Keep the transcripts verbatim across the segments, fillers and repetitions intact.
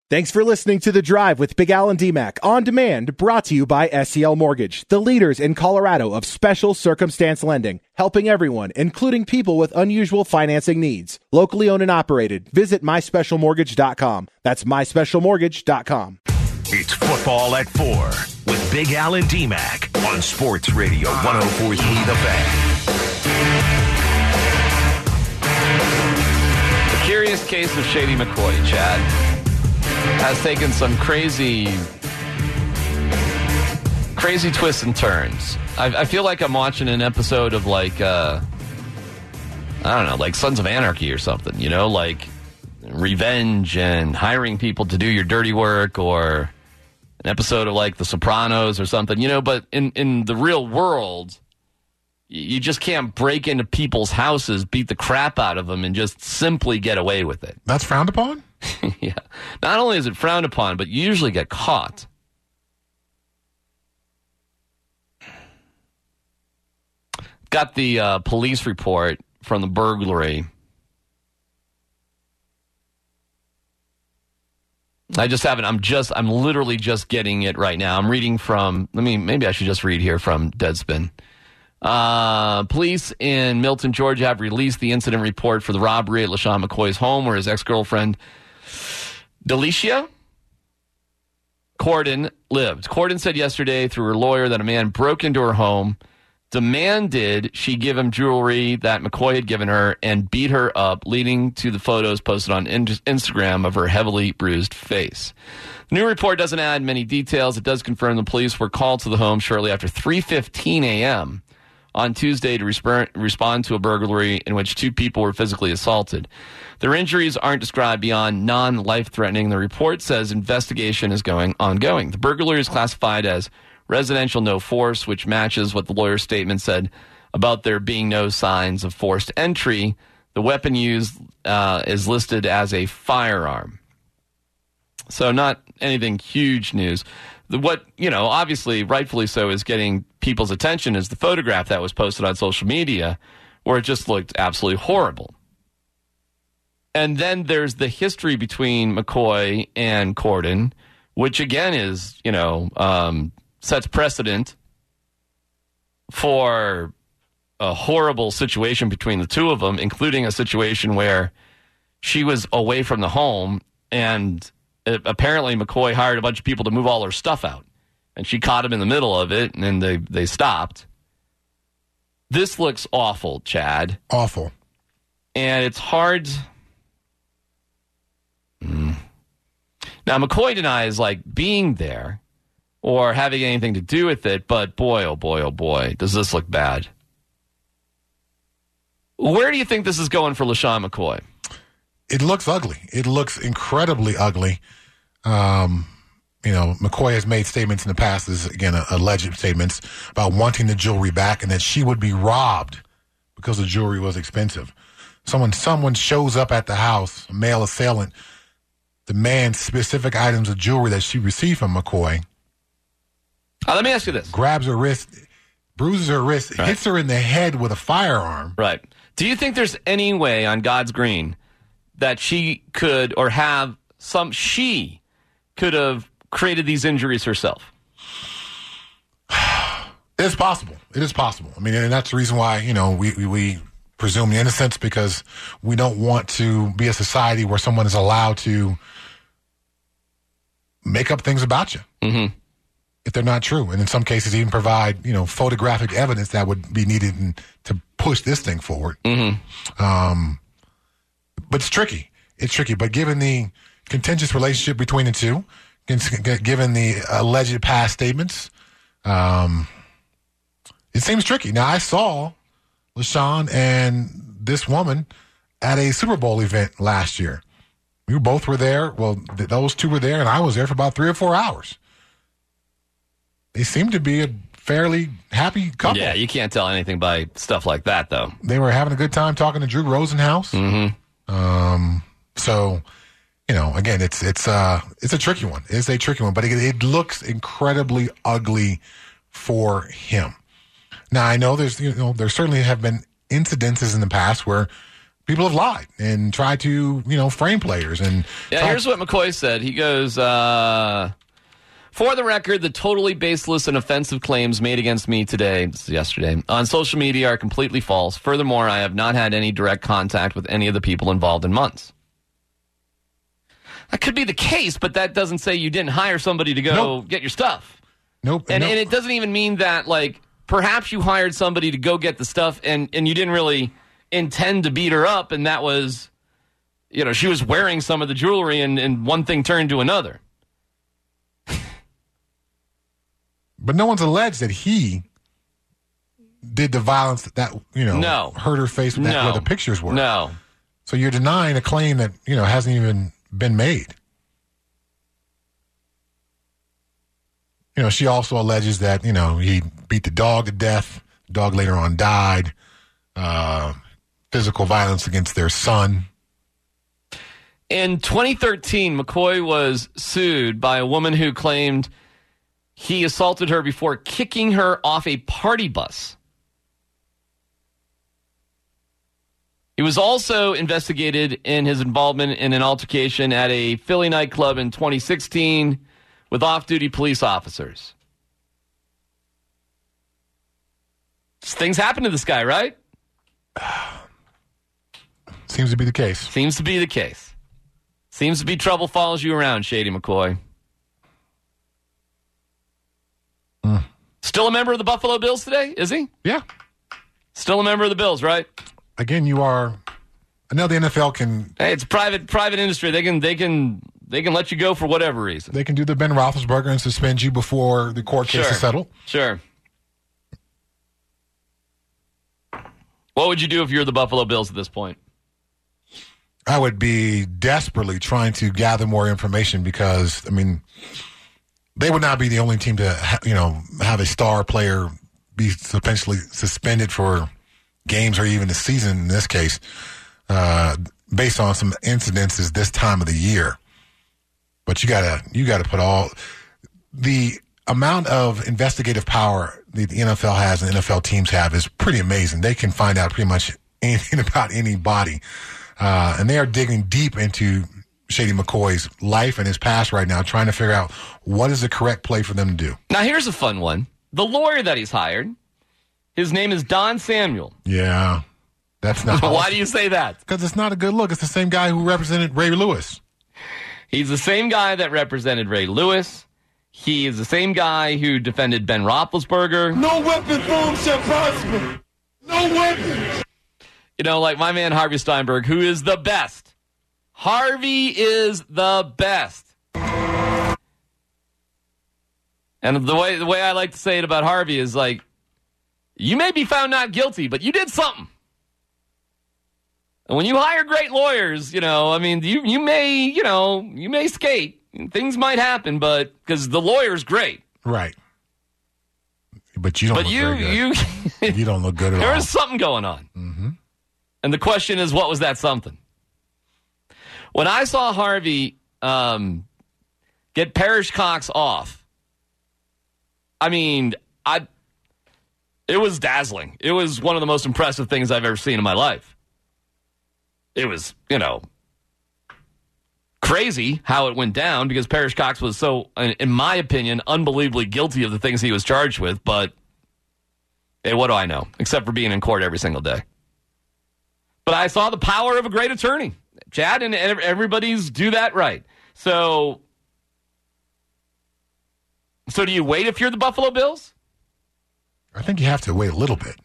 Thanks for listening to The Drive with Big Al and D-Mac on demand, brought to you by S C L Mortgage, the leaders in Colorado of special circumstance lending, helping everyone, including people with unusual financing needs. Locally owned and operated. Visit my special mortgage dot com. That's my special mortgage dot com. It's Football at Four with Big Al and D-Mac on Sports Radio one oh four point three The Fan. The curious case of Shady McCoy, Chad, has taken some crazy, crazy twists and turns. I, I feel like I'm watching an episode of like, uh, I don't know, like Sons of Anarchy or something, you know, like revenge and hiring people to do your dirty work, or an episode of like The Sopranos or something, you know, but in, in the real world, you just can't break into people's houses, beat the crap out of them, and just simply get away with it. That's frowned upon? Yeah. Not only is it frowned upon, but you usually get caught. Got the uh, police report from the burglary. I just haven't, I'm just, I'm literally just getting it right now. I'm reading from, let me, maybe I should just read here from Deadspin. Uh, police in Milton, Georgia have released the incident report for the robbery at LaShawn McCoy's home, where his ex-girlfriend, Delicia Corden, lived. Corden said yesterday through her lawyer that a man broke into her home, demanded she give him jewelry that McCoy had given her, and beat her up, leading to the photos posted on Instagram of her heavily bruised face. The new report doesn't add many details. It does confirm the police were called to the home shortly after three fifteen a.m. on Tuesday to resp- respond to a burglary in which two people were physically assaulted. Their injuries aren't described beyond non-life-threatening. The report says investigation is going ongoing. The burglary is classified as residential no force, which matches what the lawyer's statement said about there being no signs of forced entry. The weapon used uh, is listed as a firearm. So not anything huge news. The, what, you know, obviously, rightfully so, is getting people's attention is the photograph that was posted on social media, where it just looked absolutely horrible. And then there's the history between McCoy and Corden, which again is, you know, um, sets precedent for a horrible situation between the two of them, including a situation where she was away from the home, and it, apparently McCoy hired a bunch of people to move all her stuff out, and she caught him in the middle of it, and then they, they stopped. This looks awful, Chad. Awful. And it's hard. Mm. Now, McCoy denies, like, being there or having anything to do with it, but boy, oh boy, oh boy, does this look bad. Where do you think this is going for LaShawn McCoy? It looks ugly. It looks incredibly ugly. Um, you know, McCoy has made statements in the past, this is, again, alleged statements, about wanting the jewelry back and that she would be robbed because the jewelry was expensive. Someone, someone shows up at the house, a male assailant, demands specific items of jewelry that she received from McCoy. Uh, let me ask you this. Grabs her wrist, bruises her wrist, right. Hits her in the head with a firearm. Right. Do you think there's any way on God's green that she could, or have some, she could have created these injuries herself? It is possible. It is possible. I mean, and that's the reason why, you know, we, we, we presume the innocence, because we don't want to be a society where someone is allowed to make up things about you. Mm-hmm. If they're not true. And in some cases, even provide, you know, photographic evidence that would be needed in, to push this thing forward. Mm-hmm. Um, but it's tricky. It's tricky. But given the contentious relationship between the two, given the alleged past statements, um, it seems tricky. Now, I saw LaShawn and this woman at a Super Bowl event last year. We both were there. Well, th- those two were there, and I was there for about three or four hours. They seemed to be a fairly happy couple. Yeah, you can't tell anything by stuff like that, though. They were having a good time talking to Drew Rosenhaus. Mm-hmm. Um, so, you know, again, it's it's uh it's a tricky one. It's a tricky one, but it, it looks incredibly ugly for him. Now, I know there's you know there certainly have been incidences in the past where people have lied and tried to, you know, frame players. And yeah, here's what McCoy said. He goes, uh, for the record, the totally baseless and offensive claims made against me today, this is yesterday, on social media are completely false. Furthermore, I have not had any direct contact with any of the people involved in months. That could be the case, but that doesn't say you didn't hire somebody to go nope. get your stuff. Nope. And, nope. and it doesn't even mean that, like, perhaps you hired somebody to go get the stuff and, and you didn't really intend to beat her up, and that was, you know, she was wearing some of the jewelry and, and one thing turned to another. But no one's alleged that he did the violence that, you know, no. hurt her face with that, no. where the pictures were. No. So you're denying a claim that, you know, hasn't even been made. You know, she also alleges that, you know, he beat the dog to death. The dog later on died. Uh, physical violence against their son. In twenty thirteen, McCoy was sued by a woman who claimed he assaulted her before kicking her off a party bus. He was also investigated in his involvement in an altercation at a Philly nightclub in twenty sixteen with off-duty police officers. Things happen to this guy, right? Seems to be the case. Seems to be the case. Seems to be trouble follows you around, Shady McCoy. Mm. Still a member of the Buffalo Bills today, is he? Yeah. Still a member of the Bills, right? Again, you are. I know the N F L can. Hey, it's private private industry. They can they can they can let you go for whatever reason. They can do the Ben Roethlisberger and suspend you before the court case Sure. is settled. Sure. What would you do if you're the Buffalo Bills at this point? I would be desperately trying to gather more information because, I mean, they would not be the only team to, ha- you know, have a star player be potentially suspended for games or even a season in this case, uh, based on some incidences this time of the year. But you gotta, you gotta put all the amount of investigative power the, the N F L has and N F L teams have is pretty amazing. They can find out pretty much anything about anybody. Uh, and they are digging deep into Shady McCoy's life and his past right now, trying to figure out what is the correct play for them to do. Now, here's a fun one. The lawyer that he's hired, his name is Don Samuel. Yeah. That's not. Why do you say that? Because it's not a good look. It's the same guy who represented Ray Lewis. He's the same guy that represented Ray Lewis. He is the same guy who defended Ben Roethlisberger. No weapon formed shall prosper. No weapon. You know, like my man Harvey Steinberg, who is the best. Harvey is the best. And the way the way I like to say it about Harvey is like, you may be found not guilty, but you did something. And when you hire great lawyers, you know, I mean, you you may, you know, you may skate. Things might happen, but because the lawyer's great. Right. But you don't But look you very good. you You don't look good at there all. is something going on. Mm-hmm. And the question is, what was that something? When I saw Harvey um, get Parrish Cox off, I mean, I it was dazzling. It was one of the most impressive things I've ever seen in my life. It was, you know, crazy how it went down because Parrish Cox was so, in my opinion, unbelievably guilty of the things he was charged with. But, hey, what do I know? Except for being in court every single day. But I saw the power of a great attorney. Chad and everybody's do that right. So, so do you wait if you're the Buffalo Bills? I think you have to wait a little bit.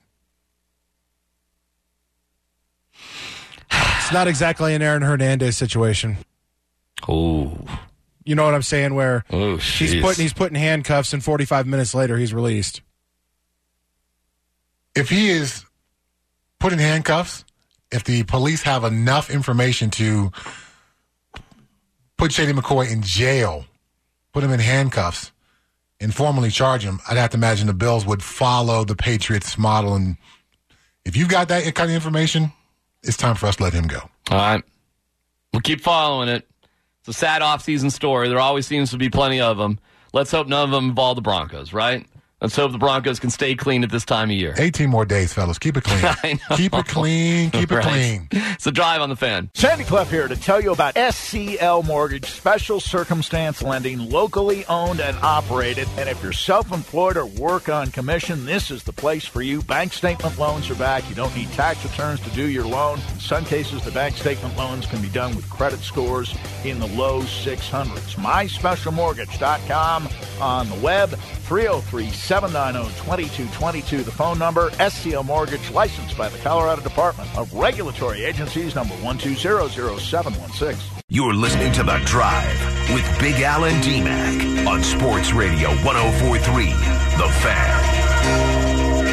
It's not exactly an Aaron Hernandez situation. Oh, You know what I'm saying? Where oh, he's putting he's putting handcuffs, and forty-five minutes later he's released. If he is put in handcuffs, if the police have enough information to put Shady McCoy in jail, put him in handcuffs, and formally charge him, I'd have to imagine the Bills would follow the Patriots model. And if you've got that kind of information, it's time for us to let him go. All right. We'll keep following it. It's a sad offseason story. There always seems to be plenty of them. Let's hope none of them involve the Broncos, right? Let's hope the Broncos can stay clean at this time of year. eighteen more days, fellas. Keep it clean. I know. Keep it clean. Keep it Right. clean. It's the Drive on the Fan. Sandy Clough here to tell you about S C L Mortgage, special circumstance lending, locally owned and operated. And if you're self-employed or work on commission, this is the place for you. Bank statement loans are back. You don't need tax returns to do your loan. In some cases, the bank statement loans can be done with credit scores in the low six hundreds. my special mortgage dot com on the web, three oh three, seven nine oh, two two two two, the phone number. S C L Mortgage, licensed by the Colorado Department of Regulatory Agencies, number one two zero zero seven one six. You're listening to The Drive with Big Al and D-Mac on Sports Radio one oh four point three, The Fan.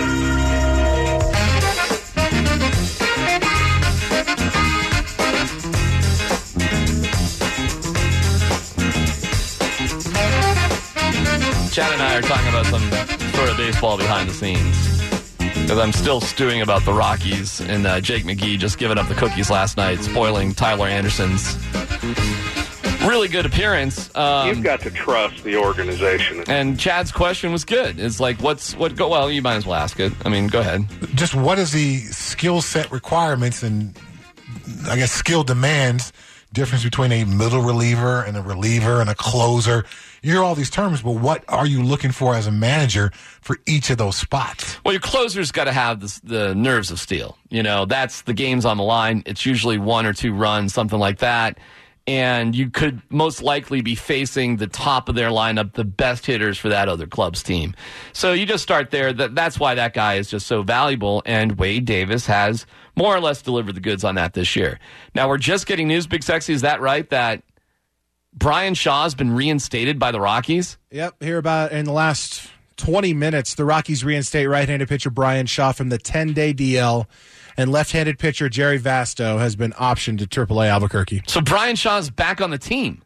Chad and I are talking about some sort of baseball behind the scenes. Because I'm still stewing about the Rockies and uh, Jake McGee just giving up the cookies last night, spoiling Tyler Anderson's really good appearance. Um, You've got to trust the organization. And Chad's question was good. It's like, what's what? Go well, you might as well ask it. I mean, go ahead. Just what is the skill set requirements and, I guess, skill demands, difference between a middle reliever and a reliever and a closer? You hear all these terms, but what are you looking for as a manager for each of those spots? Well, your closer's got to have the, the nerves of steel. You know, that's the game's on the line. It's usually one or two runs, something like that. And you could most likely be facing the top of their lineup, the best hitters for that other club's team. So you just start there. That That's why that guy is just so valuable. And Wade Davis has more or less delivered the goods on that this year. Now, we're just getting news, Big Sexy. Is that right? That Brian Shaw's been reinstated by the Rockies? Yep, here about in the last twenty minutes, the Rockies reinstate right-handed pitcher Brian Shaw from the ten-day D L, and left-handed pitcher Jerry Vasto has been optioned to triple A Albuquerque. So Brian Shaw's back on the team.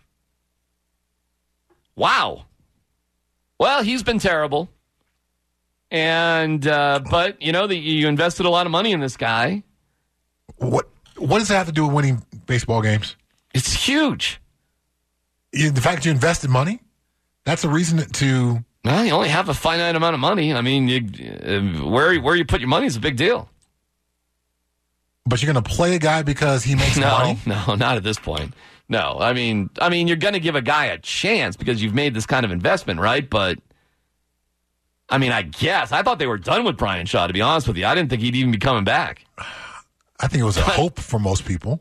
Wow. Well, he's been terrible. And, uh, but, you know, the, you invested a lot of money in this guy. What What does that have to do with winning baseball games? It's huge. You, the fact you invested money, that's a reason to... Well, you only have a finite amount of money. I mean, you, uh, where where you put your money is a big deal. But you're going to play a guy because he makes No, money? no, not at this point. No, I mean, I mean, you're going to give a guy a chance because you've made this kind of investment, right? But, I mean, I guess. I thought they were done with Brian Shaw, to be honest with you. I didn't think he'd even be coming back. I think it was a hope for most people.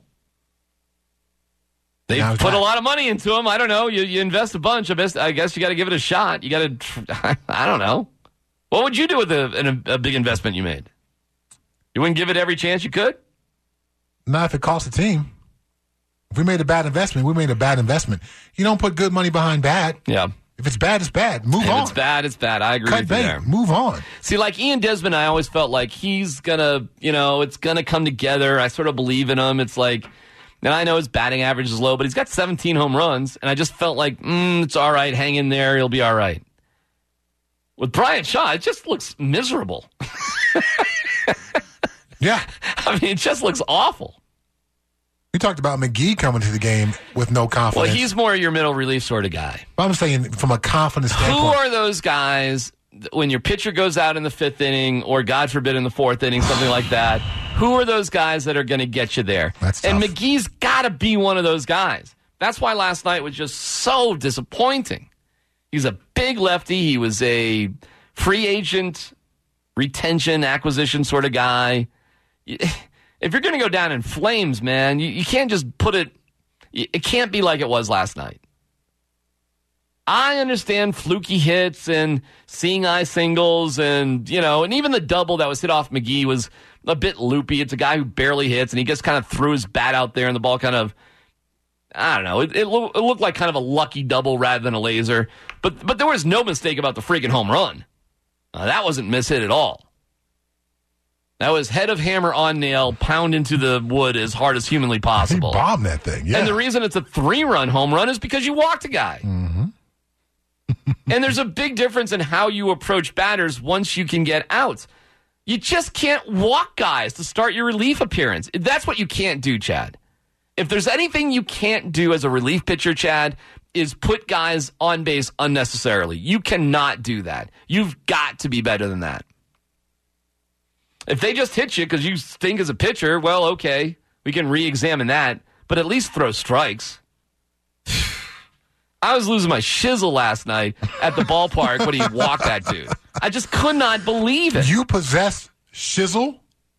They Now put that- a lot of money into him. I don't know. You you invest a bunch. I guess, I guess you got to give it a shot. You got to, I don't know. What would you do with a, a, a big investment you made? You wouldn't give it every chance you could? Not if it costs the team. If we made a bad investment, we made a bad investment. You don't put good money behind bad. Yeah. If it's bad, it's bad. Move If on. it's bad, it's bad. I agree Cut with you bait. there. Move on. See, like Ian Desmond, I always felt like he's going to, you know, it's going to come together. I sort of believe in him. It's like, and I know his batting average is low, but he's got seventeen home runs, and I just felt like, mm, it's all right. Hang in there. He'll be all right. With Brian Shaw, it just looks miserable. Yeah. I mean, it just looks awful. We talked about McGee coming to the game with no confidence. Well, he's more your middle relief sort of guy. I'm saying from a confidence Who standpoint. are those guys when your pitcher goes out in the fifth inning or, God forbid, in the fourth inning, something like that? Who are those guys that are going to get you there? That's and tough. McGee's got to be one of those guys. That's why last night was just so disappointing. He's a big lefty. He was a free agent, retention, acquisition sort of guy. If you're going to go down in flames, man, you, you can't just put it – it can't be like it was last night. I understand fluky hits and seeing eye singles and, you know, and even the double that was hit off McGee was a bit loopy. It's a guy who barely hits, and he just kind of threw his bat out there, and the ball kind of, I don't know, it, it, lo- it looked like kind of a lucky double rather than a laser. But but there was no mistake about the freaking home run. Uh, that wasn't mishit at all. That was head of hammer on nail, pound into the wood as hard as humanly He possible. bombed that thing, yeah. And the reason it's a three-run home run is because you walked a guy. Mm-hmm. And there's a big difference in how you approach batters once you can get outs. You just can't walk guys to start your relief appearance. That's what you can't do, Chad. If there's anything you can't do as a relief pitcher, Chad, is put guys on base unnecessarily. You cannot do that. You've got to be better than that. If they just hit you because you stink as a pitcher, well, okay, we can re-examine that, but at least throw strikes. I was losing my shizzle last night at the ballpark when he walked that dude. I just could not believe it. You possess shizzle?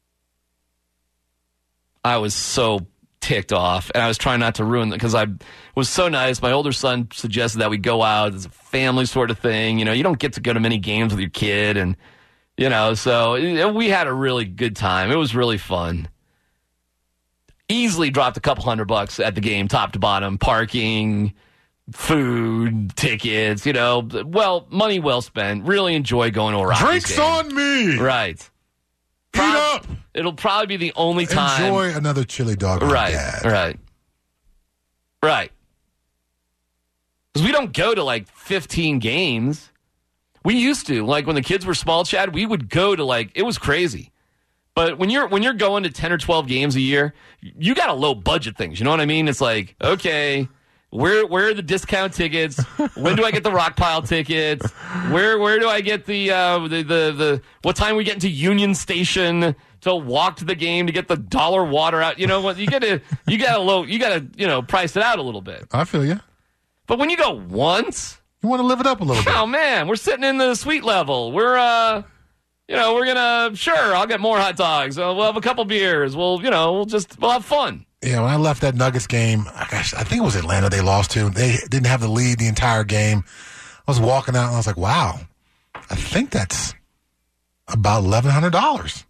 I was so ticked off, and I was trying not to ruin it because I was so nice. My older son suggested that we go out as a family sort of thing. You know, you don't get to go to many games with your kid, and, you know, so we had a really good time. It was really fun. Easily dropped a couple hundred bucks at the game, top to bottom, parking, food, tickets, you know, well, money well spent. Really enjoy going to a Rockies Drinks game. on me. Right. Heat Prob- up. It'll probably be the only time. Enjoy another chili dog. with Right, Dad. right, right. Because we don't go to like fifteen games. We used to, like when the kids were small, Chad. We would go to like it was crazy. But when you're when you're going to ten or twelve games a year, you got to low budget things. You know what I mean? It's like, okay, where where are the discount tickets? When do I get the rock pile tickets? Where where do I get the uh, the, the the what time we get into Union Station to walk to the game to get the dollar water out? You know what? You got to you got to low you got to you know price it out a little bit. I feel you. But when you go once, you want to live it up a little bit. Oh man, we're sitting in the suite level. We're uh. You know, we're gonna sure. I'll get more hot dogs. Uh, we'll have a couple beers. We'll, you know, we'll just we'll have fun. Yeah, when I left that Nuggets game, gosh, I think it was Atlanta they lost to. They didn't have the lead the entire game. I was walking out and I was like, "Wow, I think that's about eleven hundred dollars."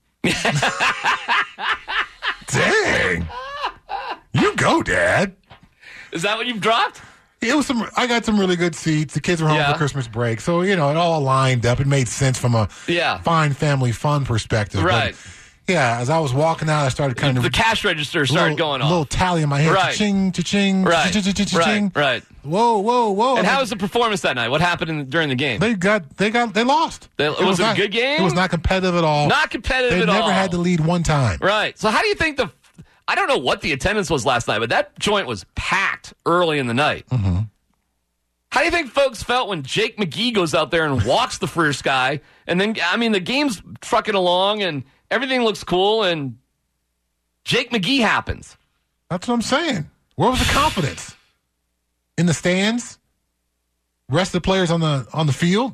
Dang, you go, Dad. Is that what you've dropped? It was some. I got some really good seats. The kids were home Yeah. for Christmas break, so you know it all lined up. It made sense from a Yeah. fine family fun perspective. Right. But, yeah, as I was walking out, I started kind of The cash register started little, going off. little tally in my head. Right. Cha-ching, cha-ching, Right. cha-ching, Right. Right. Whoa, whoa, whoa! And how was the performance that night? What happened in, during the game? They got, they got, they lost. They- was it a not, good game? It was not competitive at all. Not competitive They at never all. had to lead one time. Right. So how do you think the? I don't know what the attendance was last night, but that joint was packed early in the night. Mm-hmm. How do you think folks felt when Jake McGee goes out there and walks the first guy, and then I mean the game's trucking along and everything looks cool, and Jake McGee happens? That's what I'm saying. Where was the confidence? In the stands? Rest of the players on the on the field?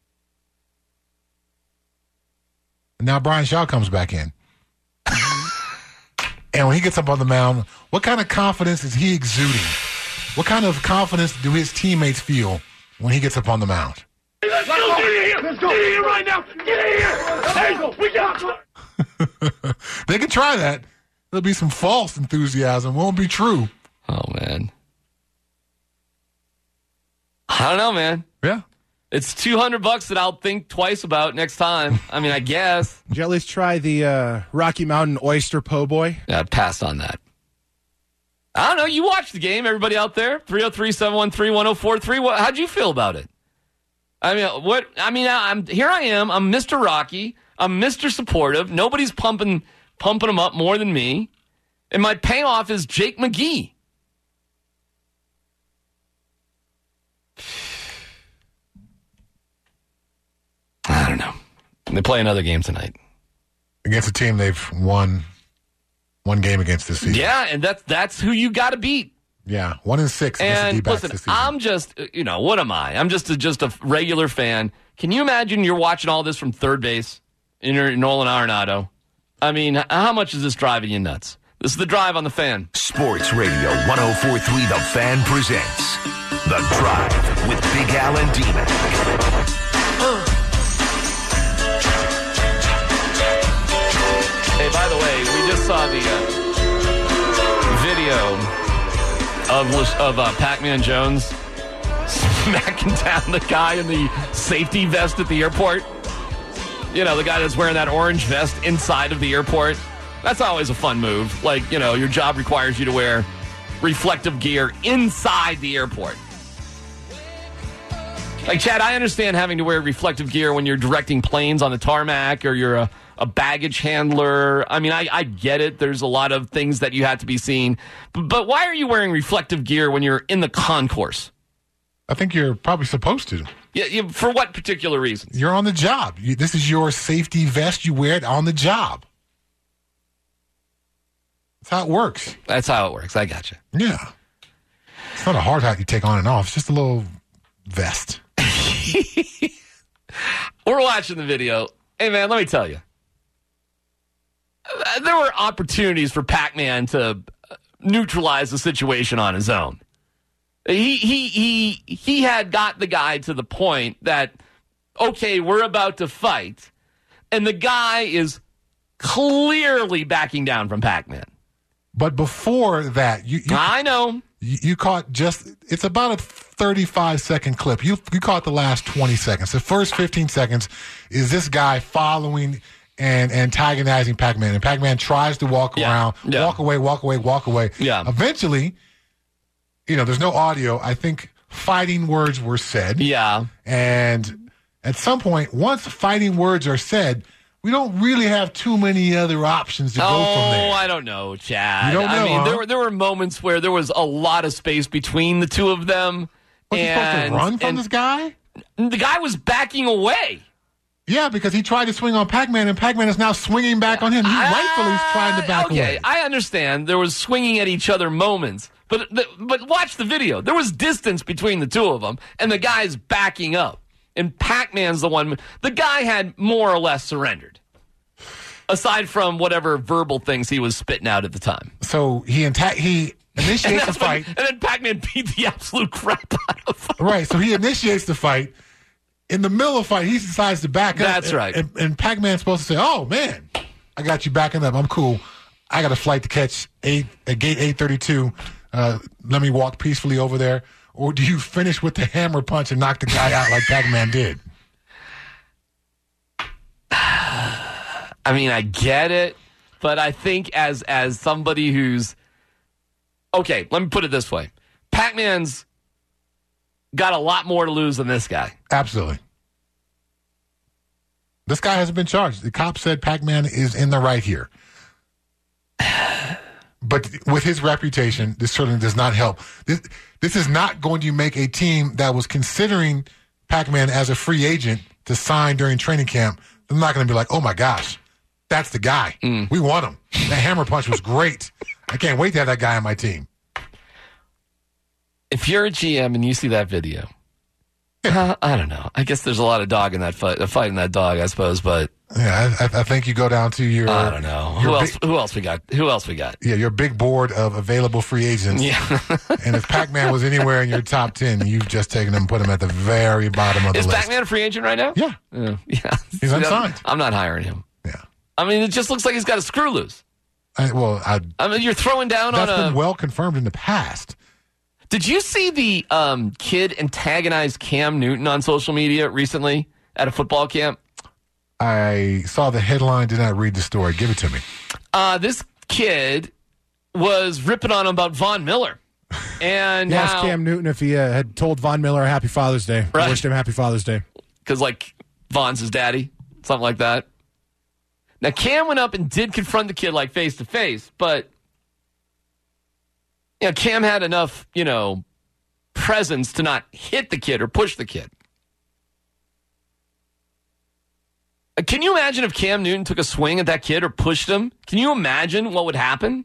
And now Brian Shaw comes back in. And when he gets up on the mound, what kind of confidence is he exuding? What kind of confidence do his teammates feel when he gets up on the mound? Let's go! Get in here! Let's go! Get in here right now! Get in here! Hazel, we got They can try that. There'll be some false enthusiasm. Won't be true. Oh man, I don't know, man. Yeah. It's two hundred bucks that I'll think twice about next time. I mean, I guess. Did you at least try the uh, Rocky Mountain Oyster Po' Boy? Yeah, I passed on that. I don't know. You watched the game, everybody out there. three oh three, seven one three, one oh four three. What, how'd you feel about it? I mean, what? I mean, I'm here. I am. I'm Mister Rocky. I'm Mister Supportive. Nobody's pumping pumping him up more than me. And my payoff is Jake McGee. I don't know. They play another game tonight. Against a team they've won one game against this season. Yeah, and that's that's who you got to beat. Yeah, one in six against the And D-backs listen, this season. I'm just, you know, what am I? I'm just a, just a regular fan. Can you imagine you're watching all this from third base in your Nolan Arenado? I mean, how much is this driving you nuts? This is The Drive on The Fan. Sports Radio one oh four three The Fan presents The Drive with Big Al and D-Mac. Hey, by the way, we just saw the uh, video of of uh, Pac-Man Jones smacking down the guy in the safety vest at the airport. You know, the guy that's wearing that orange vest inside of the airport. That's always a fun move. Like, you know, your job requires you to wear reflective gear inside the airport. Like, Chad, I understand having to wear reflective gear when you're directing planes on the tarmac or you're a, a baggage handler. I mean, I, I get it. There's a lot of things that you have to be seen. But, but why are you wearing reflective gear when you're in the concourse? I think you're probably supposed to. Yeah, yeah, for what particular reasons? You're on the job. You, this is your safety vest. You wear it on the job. That's how it works. That's how it works. I got you. Yeah. It's not a hard hat you take on and off. It's just a little vest. We're watching the video. Hey, man, let me tell you. There were opportunities for Pac-Man to neutralize the situation on his own. He he he he had got the guy to the point that, okay, we're about to fight, and the guy is clearly backing down from Pac-Man. But before that, you, you I know you, you caught just it's about a thirty-five second clip. You you caught the last twenty seconds. The first fifteen seconds is this guy following and antagonizing Pac-Man, and Pac-Man tries to walk Yeah. around, Yeah. walk away, walk away, walk away. Yeah. Eventually, you know, there's no audio. I think fighting words were said. Yeah. And at some point, once fighting words are said, we don't really have too many other options to go Oh, from there. I don't know, Chad. You don't I know, mean, huh? there were there were moments where there was a lot of space between the two of them. Was he supposed and, to run from and this guy? The guy was backing away. Yeah, because he tried to swing on Pac-Man, and Pac-Man is now swinging back on him. He rightfully is trying to back okay, away. I understand there was swinging at each other moments, but the, but watch the video. There was distance between the two of them, and the guy's backing up, and Pac-Man's the one. The guy had more or less surrendered, aside from whatever verbal things he was spitting out at the time. So he anta- he initiates the That's when- fight. and then Pac-Man beat the absolute crap out of him. Right, so he initiates the fight. In the middle of the fight, he decides to back up. That's and, right. And, and Pac-Man's supposed to say, "Oh man, I got you backing up. I'm cool. I got a flight to catch eight at gate eight thirty-two. Uh, let me walk peacefully over there." Or do you finish with the hammer punch and knock the guy out like Pac-Man did? I mean, I get it, but I think as as somebody who's okay, let me put it this way: Pac-Man's got a lot more to lose than this guy. Absolutely. This guy hasn't been charged. The cop said Pac-Man is in the right here. But with his reputation, this certainly does not help. This, this is not going to make a team that was considering Pac-Man as a free agent to sign during training camp. They're not going to be like, oh, my gosh, that's the guy. Mm. We want him. That hammer punch was great. I can't wait to have that guy on my team. If you're a G M and you see that video, uh, I don't know. I guess there's a lot of dog in that fight, uh, fighting that dog, I suppose. But yeah, I, I think you go down to your. I don't know who else. Big, who else we got? Who else we got? Yeah, your big board of available free agents. Yeah. And if Pac-Man was anywhere in your top ten, you've just taken him and put him at the very bottom of the Is list. Is Pac-Man a free agent right now? Yeah. Uh, yeah. He's unsigned. I'm not hiring him. Yeah. I mean, it just looks like he's got a screw loose. I, well, I. I mean, you're throwing down that's on a. That's been well confirmed in the past. Did you see the um, kid antagonize Cam Newton on social media recently at a football camp? I saw the headline, did not read the story. Give it to me. Uh, this kid was ripping on him about Von Miller. And he asked how, Cam Newton if he uh, had told Von Miller Happy Father's Day. Right. Wished him Happy Father's Day. Because, like, Von's his daddy, something like that. Now, Cam went up and did confront the kid, like, face-to-face, but... You know, Cam had enough, you know, presence to not hit the kid or push the kid. Can you imagine if Cam Newton took a swing at that kid or pushed him? Can you imagine what would happen?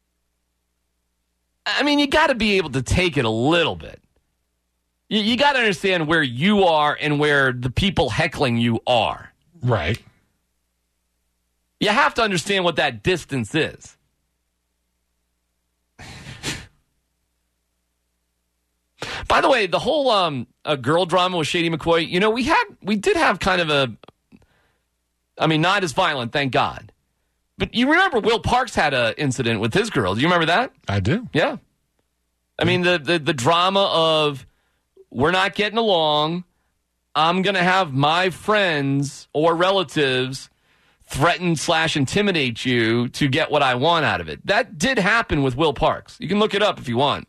I mean, you got to be able to take it a little bit. You, you got to understand where you are and where the people heckling you are. Right. You have to understand what that distance is. By the way, the whole um, uh, girl drama with Shady McCoy, you know, we had, we did have kind of a, I mean, not as violent, thank God. But you remember Will Parks had an incident with his girl. Do you remember that? I do. Yeah. I mean, the, the, the drama of we're not getting along. I'm going to have my friends or relatives threaten slash intimidate you to get what I want out of it. That did happen with Will Parks. You can look it up if you want.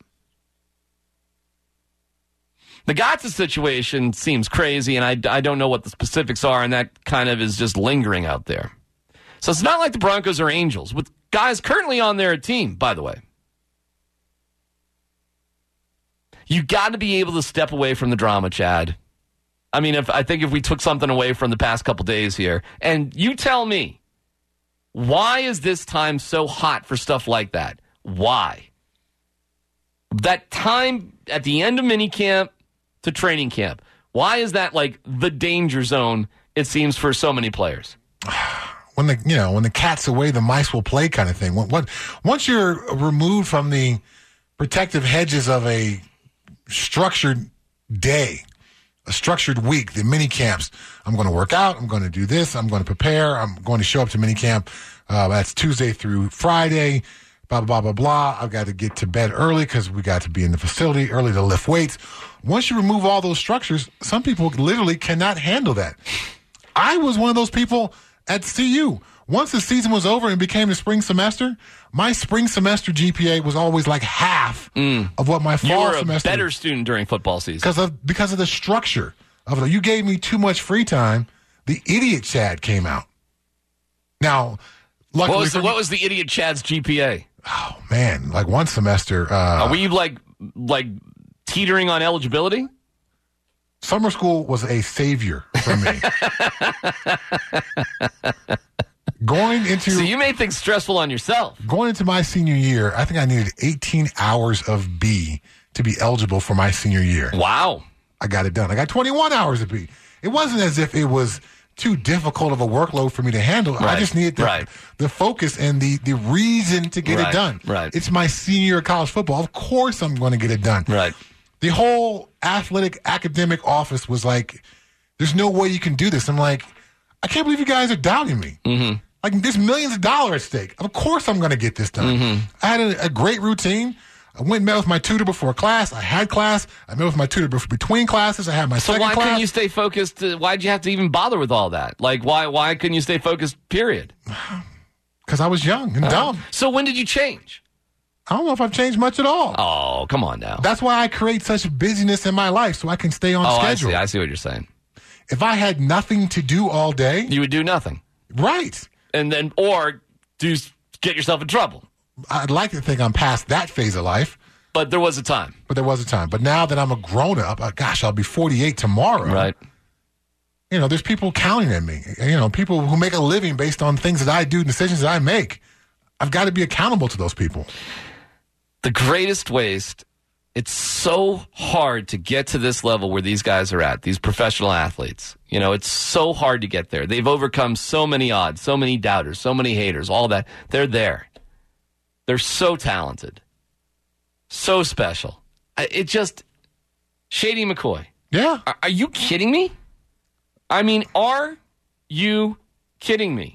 The Gotza situation seems crazy, and I, I don't know what the specifics are, and that kind of is just lingering out there. So it's not like the Broncos are angels, with guys currently on their team, by the way. You got to be able to step away from the drama, Chad. I mean, if I think if we took something away from the past couple days here, and you tell me, why is this time so hot for stuff like that? Why? That time at the end of minicamp to training camp, why is that like the danger zone, it seems, for so many players? When the you know when the cat's away, the mice will play kind of thing. When, when, once you're removed from the protective hedges of a structured day, a structured week, the mini camps, I'm going to work out, I'm going to do this, I'm going to prepare, I'm going to show up to mini camp. Uh, that's Tuesday through Friday, blah, blah, blah, blah. I've got to get to bed early because we got to be in the facility early to lift weights. Once you remove all those structures, some people literally cannot handle that. I was one of those people at C U. Once the season was over and became the spring semester, my spring semester G P A was always like half mm. of what my fall you were semester. A better student during football season because of because of the structure of it. You gave me too much free time. The idiot Chad came out. Now, luckily, what was the, for what me, was the idiot Chad's G P A? Oh man, like one semester. Uh, Are we like like teetering on eligibility? Summer school was a savior for me. Going into so you made things stressful on yourself. Going into my senior year, I think I needed eighteen hours of B to be eligible for my senior year. Wow. I got it done. I got twenty-one hours of B. It wasn't as if it was too difficult of a workload for me to handle. Right. I just needed the, right. the focus and the, the reason to get right. it done. Right. It's my senior year of college football. Of course I'm going to get it done. Right. The whole athletic academic office was like, there's no way you can do this. I'm like, I can't believe you guys are doubting me. Mm-hmm. Like, there's millions of dollars at stake. Of course I'm going to get this done. Mm-hmm. I had a, a great routine. I went and met with my tutor before class. I had class. I met with my tutor before, between classes. I had my so second class. So why couldn't you stay focused? Uh, why'd you have to even bother with all that? Like, why why couldn't you stay focused, period? Because I was young and uh, dumb. So when did you change? I don't know if I've changed much at all. Oh, come on now. That's why I create such busyness in my life, so I can stay on oh, schedule. I see. I see what you're saying. If I had nothing to do all day... You would do nothing. Right. And then, or do get yourself in trouble. I'd like to think I'm past that phase of life. But there was a time. But there was a time. But now that I'm a grown-up, uh, gosh, I'll be forty-eight tomorrow. Right. You know, there's people counting on me. You know, people who make a living based on things that I do, decisions that I make. I've got to be accountable to those people. The greatest waste, it's so hard to get to this level where these guys are at, these professional athletes. You know, it's so hard to get there. They've overcome so many odds, so many doubters, so many haters, all that. They're there. They're so talented. So special. It just, Shady McCoy. Yeah. Are, are you kidding me? I mean, are you kidding me?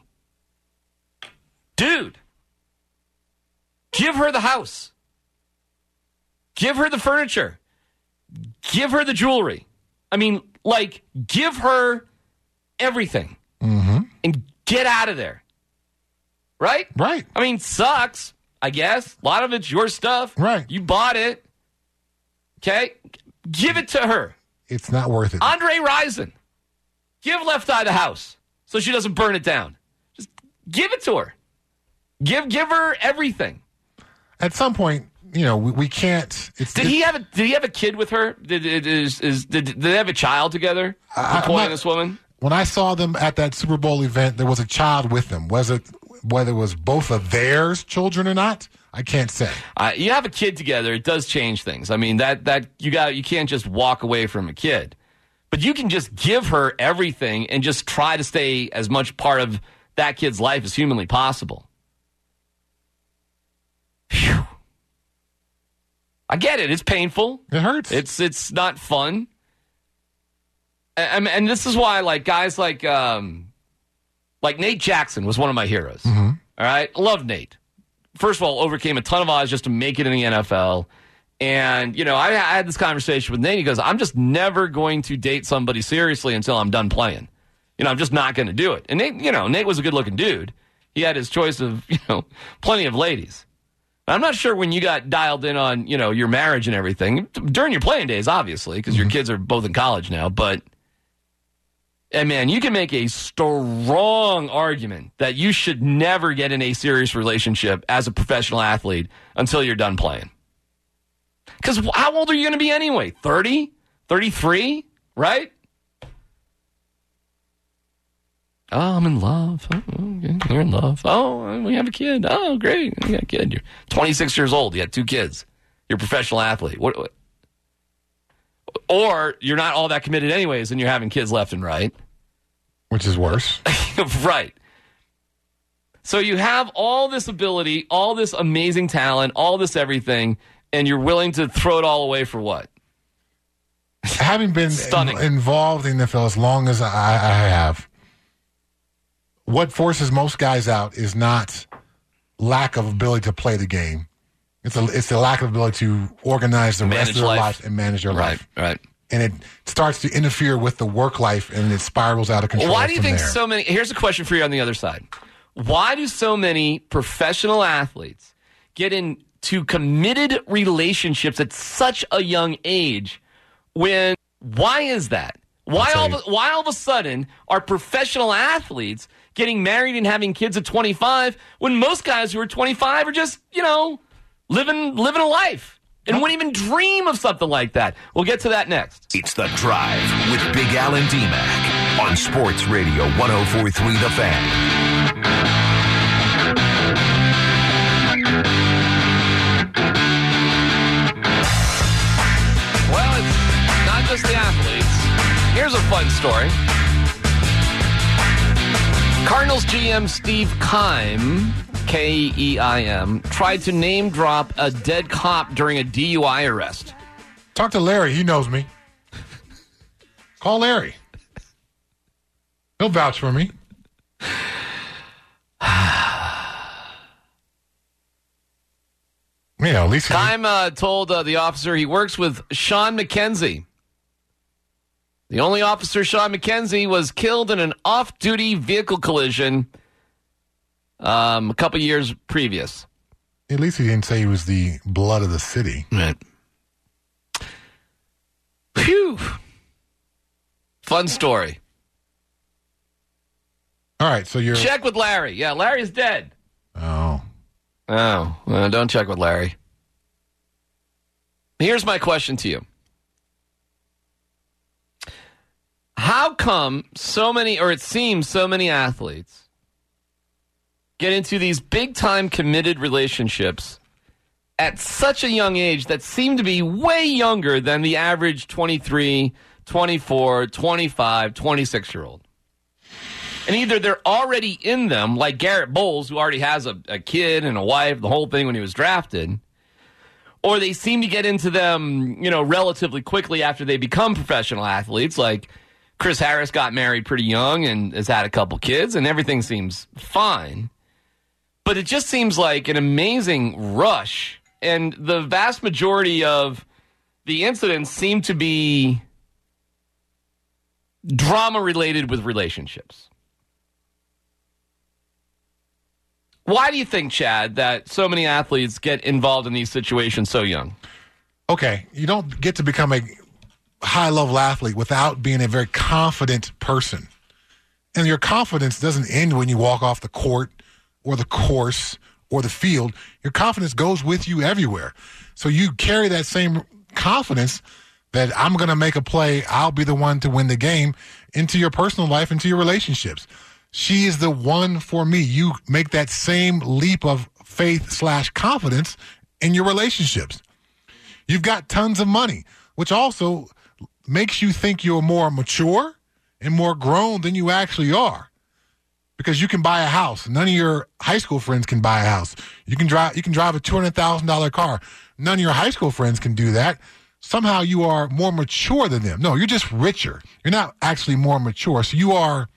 Dude, give her the house. Give her the furniture. Give her the jewelry. I mean, like, give her everything. Mm-hmm. And get out of there. Right? Right. I mean, sucks. I guess. A lot of it's your stuff. Right. You bought it. Okay? Give it to her. It's not worth it. Andre Rison. Give Left Eye the house so she doesn't burn it down. Just give it to her. Give give her everything. At some point, you know, we, we can't. It's, did it's, he have a Did he have a kid with her? Did is, is did, did they have a child together? I, Employing this woman. When I saw them at that Super Bowl event, there was a child with them. Was it whether it was both of theirs children or not? I can't say. Uh, you have a kid together, it does change things. I mean, that that you got you can't just walk away from a kid, but you can just give her everything and just try to stay as much part of that kid's life as humanly possible. Phew. I get it. It's painful. It hurts. It's it's not fun. And, and this is why, like, guys like um, like Nate Jackson was one of my heroes. Mm-hmm. All right, I love Nate. First of all, overcame a ton of odds just to make it in the N F L. And, you know, I, I had this conversation with Nate. He goes, I'm just never going to date somebody seriously until I'm done playing. You know, I'm just not going to do it. And Nate, you know, Nate was a good-looking dude. He had his choice of, you know, plenty of ladies. I'm not sure when you got dialed in on, you know, your marriage and everything. During your playing days, obviously, because mm-hmm. your kids are both in college now. But, and man, you can make a strong argument that you should never get in a serious relationship as a professional athlete until you're done playing. Because how old are you going to be anyway? thirty? thirty-three? Right? Oh, I'm in love. Oh, okay. You're in love. Oh, we have a kid. Oh, great. You got a kid. You're twenty-six years old. You got two kids. You're a professional athlete. What? what? Or you're not all that committed anyways, and you're having kids left and right. Which is worse. Right. So you have all this ability, all this amazing talent, all this everything, and you're willing to throw it all away for what? Having been in, involved in the N F L as long as I, I have, what forces most guys out is not lack of ability to play the game. It's a, it's the lack of ability to organize the manage rest of their life. life and manage their right, life. Right. And it starts to interfere with the work life, and it spirals out of control. Why do you from think there. so many? Here's a question for you on the other side. Why do so many professional athletes get into committed relationships at such a young age? When why is that? Why all of, why all of a sudden are professional athletes getting married and having kids at twenty-five when most guys who are twenty-five are just, you know, living living a life and wouldn't even dream of something like that? We'll get to that next. It's The Drive with Big Al and D-Mac on Sports Radio one oh four point three The Fan. Well, it's not just the athletes. Here's a fun story. Cardinals G M Steve Keim, K E I M, tried to name drop a dead cop during a D U I arrest. Talk to Larry. He knows me. Call Larry. He'll vouch for me. Yeah, at least Keim uh, told uh, the officer he works with Sean McKenzie. The only officer, Sean McKenzie, was killed in an off-duty vehicle collision um, a couple years previous. At least he didn't say he was the blood of the city. Right. Phew. Fun story. All right, so you're... Check with Larry. Yeah, Larry's dead. Oh. Oh, well, don't check with Larry. Here's my question to you. How come so many, or it seems so many athletes get into these big-time committed relationships at such a young age that seem to be way younger than the average twenty-three, twenty-four, twenty-five, twenty-six-year-old? And either they're already in them, like Garrett Bowles, who already has a, a kid and a wife, the whole thing when he was drafted, or they seem to get into them, you know, relatively quickly after they become professional athletes, like Chris Harris got married pretty young and has had a couple kids, and everything seems fine. But it just seems like an amazing rush, and the vast majority of the incidents seem to be drama-related with relationships. Why do you think, Chad, that so many athletes get involved in these situations so young? Okay, you don't get to become a high-level athlete without being a very confident person. And your confidence doesn't end when you walk off the court or the course or the field. Your confidence goes with you everywhere. So you carry that same confidence that I'm going to make a play, I'll be the one to win the game, into your personal life, into your relationships. She is the one for me. You make that same leap of faith slash confidence in your relationships. You've got tons of money, which also makes you think you're more mature and more grown than you actually are. Because you can buy a house. None of your high school friends can buy a house. You can drive you can drive a two hundred thousand dollars car. None of your high school friends can do that. Somehow you are more mature than them. No, you're just richer. You're not actually more mature. So you are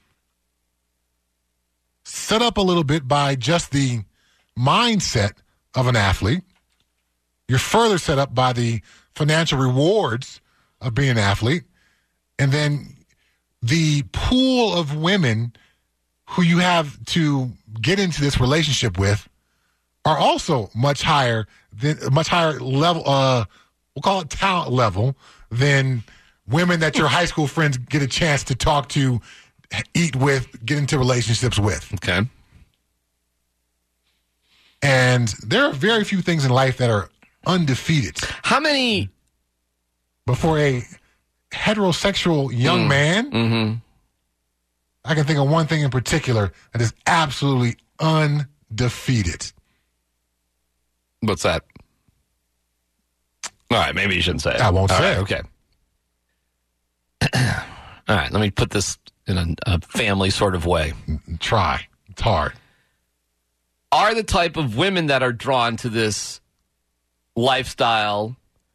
set up a little bit by just the mindset of an athlete. You're further set up by the financial rewards of being an athlete. And then the pool of women who you have to get into this relationship with are also much higher than much higher level, uh, we'll call it talent level, than women that your high school friends get a chance to talk to, eat with, get into relationships with. Okay. And there are very few things in life that are undefeated. How many? Before a heterosexual young Mm. man, Mm-hmm. I can think of one thing in particular that is absolutely undefeated. What's that? All right, maybe you shouldn't say it. I won't All say right, it. Okay. All right, let me put this in a, a family sort of way. Try. It's hard. Are the type of women that are drawn to this lifestyle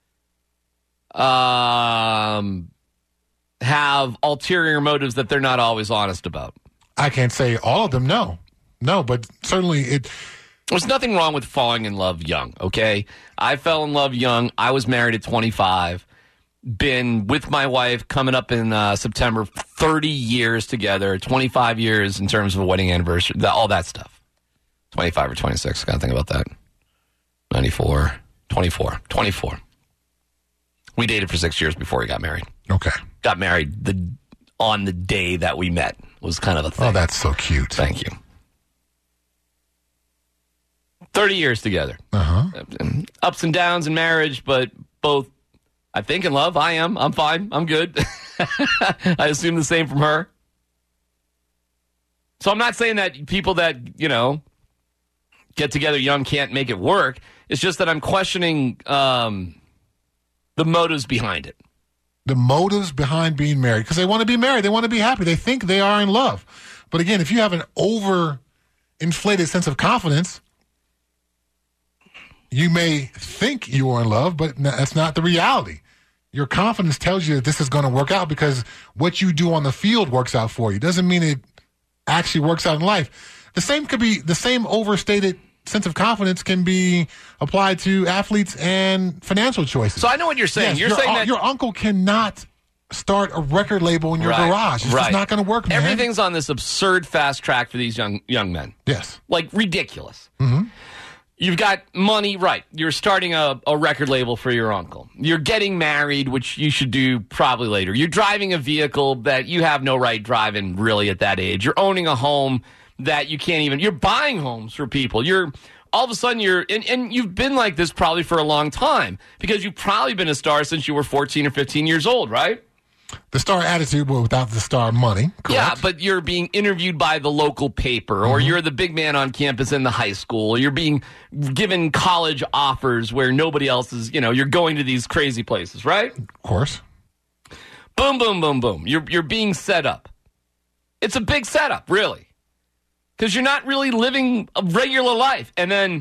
um, have ulterior motives that they're not always honest about? I can't say all of them, no. No, but certainly it... There's nothing wrong with falling in love young, okay? I fell in love young. I was married at twenty-five. Been with my wife coming up in uh, September, thirty years together, twenty-five years in terms of a wedding anniversary, that, all that stuff. twenty-five or twenty-six, got to think about that. ninety-four, twenty-four, twenty-four. We dated for six years before we got married. Okay. Got married the on the day that we met was kind of a thing. Oh, that's so cute. Thank you. thirty years together. Uh-huh. Ups and downs in marriage, but both, I think, in love. I am. I'm fine. I'm good. I assume the same from her. So I'm not saying that people that, you know, get together young can't make it work. It's just that I'm questioning um, the motives behind it. The motives behind being married, because they want to be married. They want to be happy. They think they are in love. But again, if you have an over-inflated sense of confidence, you may think you are in love, but that's not the reality. Your confidence tells you that this is going to work out because what you do on the field works out for you. Doesn't mean it actually works out in life. The same could be, the same overstated sense of confidence can be applied to athletes and financial choices. So I know what you're saying. Yes, you're your, saying un- that your uncle cannot start a record label in your Right, garage. It's right. just not going to work, man. Everything's on this absurd fast track for these young young men. Yes. Like, ridiculous. Mm-hmm. You've got money, right. You're starting a, a record label for your uncle. You're getting married, which you should do probably later. You're driving a vehicle that you have no right driving really at that age. You're owning a home that you can't even, you're buying homes for people. You're, all of a sudden you're, and, and you've been like this probably for a long time because you've probably been a star since you were fourteen or fifteen years old, right? The star attitude, but without the star money. Correct? Yeah, but you're being interviewed by the local paper, or mm-hmm. you're the big man on campus in the high school, or you're being given college offers where nobody else is, you know, you're going to these crazy places, right? Of course. Boom, boom, boom, boom. You're, you're being set up. It's a big setup, really, because you're not really living a regular life. And then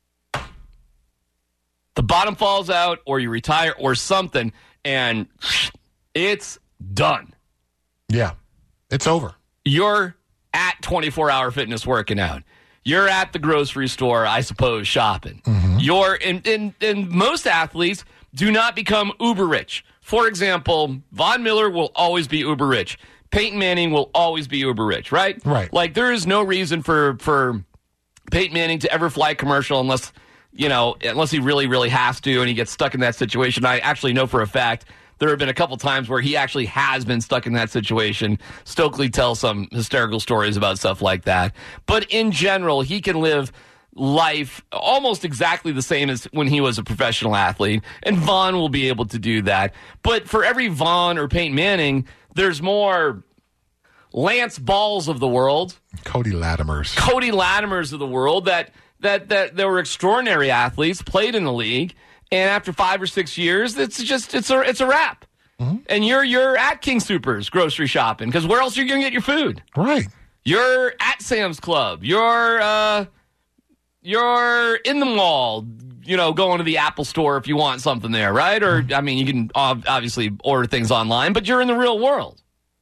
the bottom falls out, or you retire, or something, and it's done. Yeah, it's over. You're at twenty-four hour fitness working out. You're at the grocery store, I suppose, shopping. Mm-hmm. You're, and, and, and most athletes do not become uber rich. For example, Von Miller will always be uber rich. Peyton Manning will always be uber rich, right? Right. Like, there is no reason for, for Peyton Manning to ever fly commercial unless, you know, unless he really, really has to and he gets stuck in that situation. I actually know for a fact there have been a couple times where he actually has been stuck in that situation. Stokely tells some hysterical stories about stuff like that. But in general, he can live life almost exactly the same as when he was a professional athlete. And Vaughn will be able to do that. But for every Vaughn or Peyton Manning, there's more Lance Balls of the world. Cody Latimers. Cody Latimers of the world that, that, that they were extraordinary athletes, played in the league. And after five or six years, it's just it's a it's a wrap. Mm-hmm. And you're you're at King Soopers grocery shopping because where else are you going to get your food? Right. You're at Sam's Club. You're uh, you're in the mall. You know, going to the Apple Store if you want something there, right? Or mm-hmm. I mean, you can obviously order things online, but you're in the real world.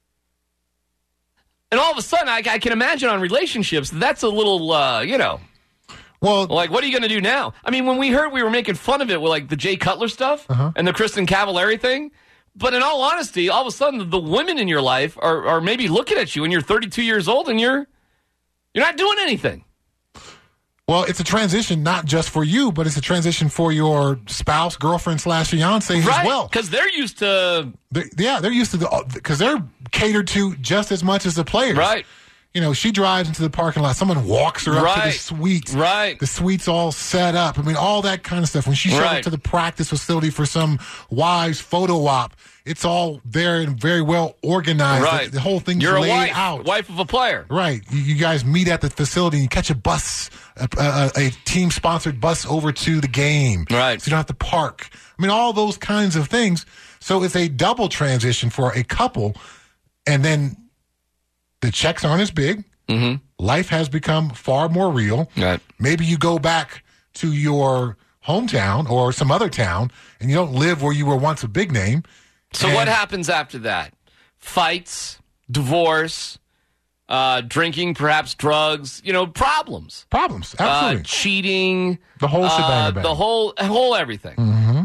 And all of a sudden, I, I can imagine on relationships that's a little uh, you know. Well, like, what are you going to do now? I mean, when we heard we were making fun of it with, like, the Jay Cutler stuff uh-huh. and the Kristen Cavallari thing, but in all honesty, all of a sudden, the women in your life are, are maybe looking at you and you're thirty-two years old and you're you're not doing anything. Well, it's a transition not just for you, but it's a transition for your spouse, girlfriend, slash fiance right, as well. Because they're used to... They're, yeah, they're used to the... Because they're catered to just as much as the players. Right. You know, she drives into the parking lot. Someone walks her up Right. to the suite. Right. The suite's all set up. I mean, all that kind of stuff. When she shows Right. up to the practice facility for some wives photo op, it's all there and very well organized. Right. The, the whole thing's You're a laid wife, out. wife of a player. Right. You, you guys meet at the facility and you catch a bus, a, a, a team-sponsored bus over to the game. Right. So you don't have to park. I mean, all those kinds of things. So it's a double transition for a couple. And then the checks aren't as big. Mm-hmm. Life has become far more real. Right. Maybe you go back to your hometown or some other town and you don't live where you were once a big name. So And- what happens after that? Fights, divorce, uh, drinking, perhaps drugs, you know, problems. Problems. Uh, Absolutely. cheating. The whole shebang uh, bang. The whole, whole everything. Mm-hmm.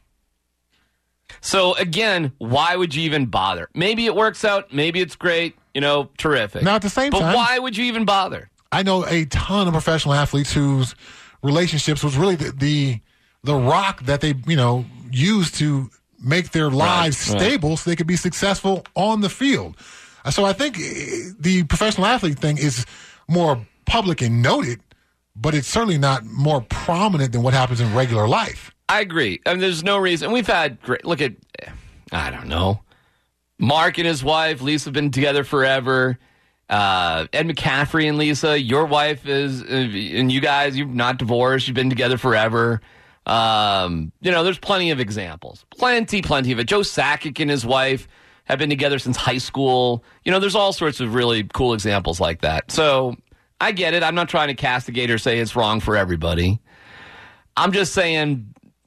So again, why would you even bother? Maybe it works out. Maybe it's great. You know, terrific. Now, at the same but time- why would you even bother? I know a ton of professional athletes whose relationships was really the the, the rock that they, you know, used to make their lives right. stable so they could be successful on the field. Uh, So I think eh, the professional athlete thing is more public and noted, but it's certainly not more prominent than what happens in regular life. I agree. I mean, there's no reason. We've had great. Look at, I don't know, Mark and his wife Lisa have been together forever. Uh, Ed McCaffrey and Lisa, your wife is, uh, and you guys, you've not divorced. You've been together forever. Um, you know, there's plenty of examples. Plenty, plenty of it. Joe Sakic and his wife have been together since high school. You know, there's all sorts of really cool examples like that. So I get it. I'm not trying to castigate or say it's wrong for everybody. I'm just saying,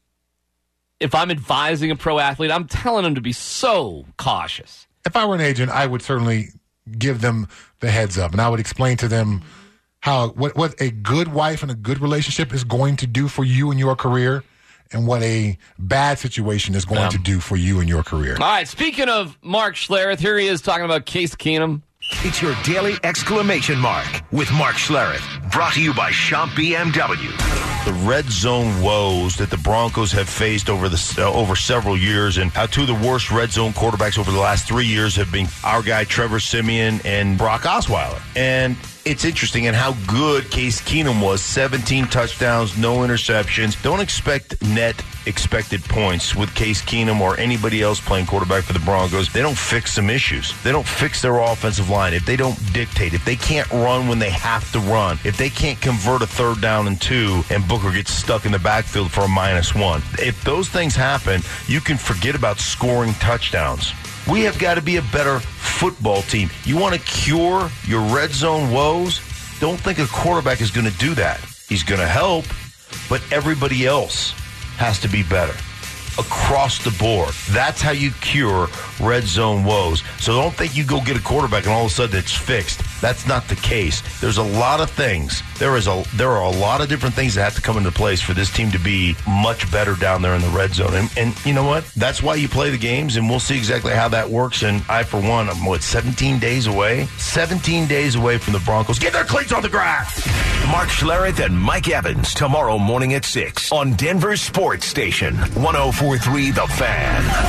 if I'm advising a pro athlete, I'm telling them to be so cautious. If I were an agent, I would certainly give them the heads up, and I would explain to them how what, what a good wife and a good relationship is going to do for you in your career, and what a bad situation is going Yeah. to do for you in your career. All right, speaking of Mark Schlereth, here he is talking about Case Keenum. It's your daily exclamation mark with Mark Schlereth. Brought to you by Shop B M W. The red zone woes that the Broncos have faced over the uh, over several years, and how two of the worst red zone quarterbacks over the last three years have been our guy Trevor Siemian and Brock Osweiler. And it's interesting in how good Case Keenum was. seventeen touchdowns, no interceptions. Don't expect net expected points with Case Keenum or anybody else playing quarterback for the Broncos. They don't fix some issues. They don't fix their offensive line. If they don't dictate, if they can't run when they have to run, if they can't convert a third down and two and Booker gets stuck in the backfield for a minus one, if those things happen, you can forget about scoring touchdowns. We have got to be a better football team. You want to cure your red zone woes? Don't think a quarterback is going to do that. He's going to help, but everybody else has to be better across the board. That's how you cure red zone woes. So don't think you go get a quarterback and all of a sudden it's fixed. That's not the case. There's a lot of things. There is a there are a lot of different things that have to come into place for this team to be much better down there in the red zone. And, and you know what? That's why you play the games, and we'll see exactly how that works. And I, for one, I'm, what, seventeen days away? seventeen days away from the Broncos. Get their cleats on the grass! Mark Schlereth and Mike Evans tomorrow morning at six on Denver's Sports Station, one oh four point three The Fan.